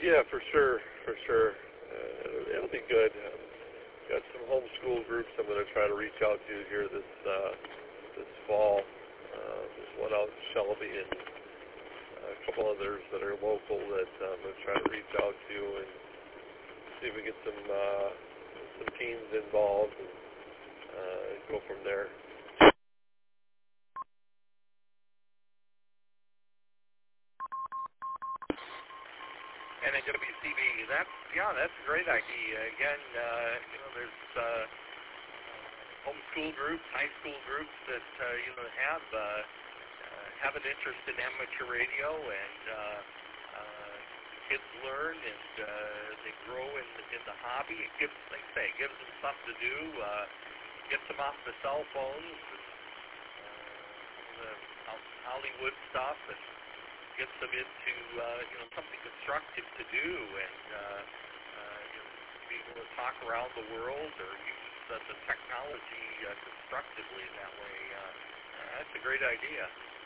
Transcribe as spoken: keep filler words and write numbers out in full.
Yeah, for sure, for sure. Uh, it'll be good. Um, got some homeschool groups I'm going to try to reach out to here this uh, this fall. Uh, there's one out in Shelby and a couple others that are local that um, I'm going to try to reach out to and see if we get some uh, some teams involved and uh, go from there. And then W C B, that's, yeah, that's a great idea. Again, uh, you know, there's uh, homeschool groups, high school groups that, uh, you know, have, uh, uh, have an interest in amateur radio, and uh, uh, kids learn and uh, they grow in, in the hobby. It gives, like I say, it gives them something to do, uh, gets them off the cell phones, and, uh, the Hollywood stuff, and gets them into uh, you know, something constructive to do, and uh, uh, you know, be able to talk around the world or use uh, the technology uh, constructively in that way. Uh, uh, that's a great idea.